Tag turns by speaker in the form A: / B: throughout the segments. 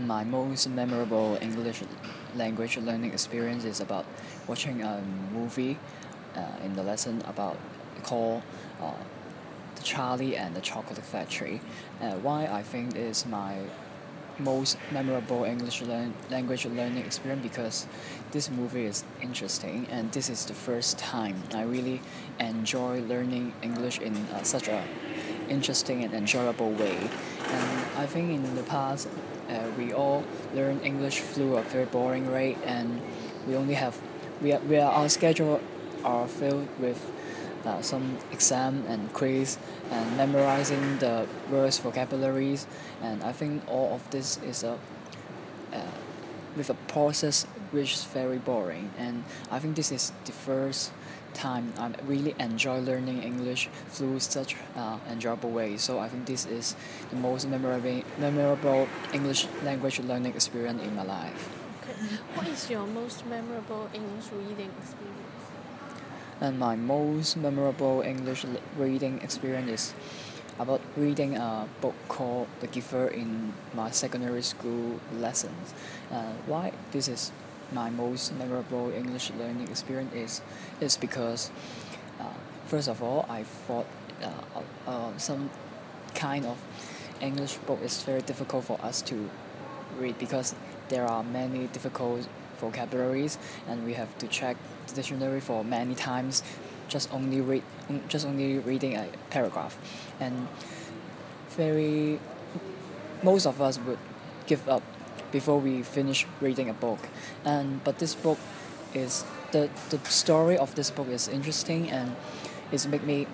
A: My most memorable English language learning experience is about watching a movie in the lesson about called uh, The Charlie and the Chocolate Factory. Why I think is my most memorable language learning experience because this movie is interesting and this is the first time I really enjoy learning English in such a interesting and enjoyable way. And I think in the past we all learn English through a very boring rate and we only have our schedule are filled with some exam and quiz and memorizing the words vocabularies, and I think all of this is a uh, with a process which is very boring, and I think this is the first time I really enjoy learning English through such enjoyable way. So I think this is the most memorable English language learning experience in my life.
B: Okay. What is your most memorable English reading experience?
A: And my most memorable English reading experience is about reading a book called The Giver in my secondary school lessons. Why this is my most memorable English learning experience is because first of all I thought some kind of English book is very difficult for us to read because there are many difficult vocabularies and we have to check the dictionary for many times just only reading a paragraph, and very most of us would give up before we finish reading a book. And but this book is the story of this book is interesting and it's make me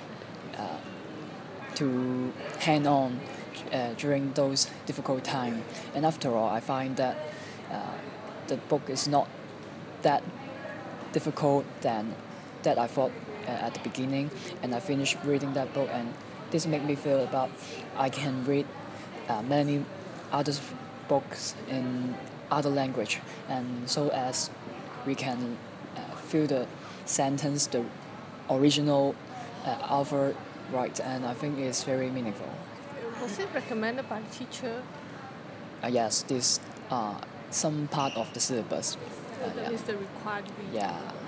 A: to hang on during those difficult time. And after all, I find that the book is not that difficult than that I thought at the beginning. And I finished reading that book, and this made me feel about I can read many other books in other language, and so as we can feel the sentence, the original author right, and I think it's very meaningful.
B: Was it recommended by the teacher?
A: Yes, this some part of the syllabus.
B: That is the required reading.
A: Yeah.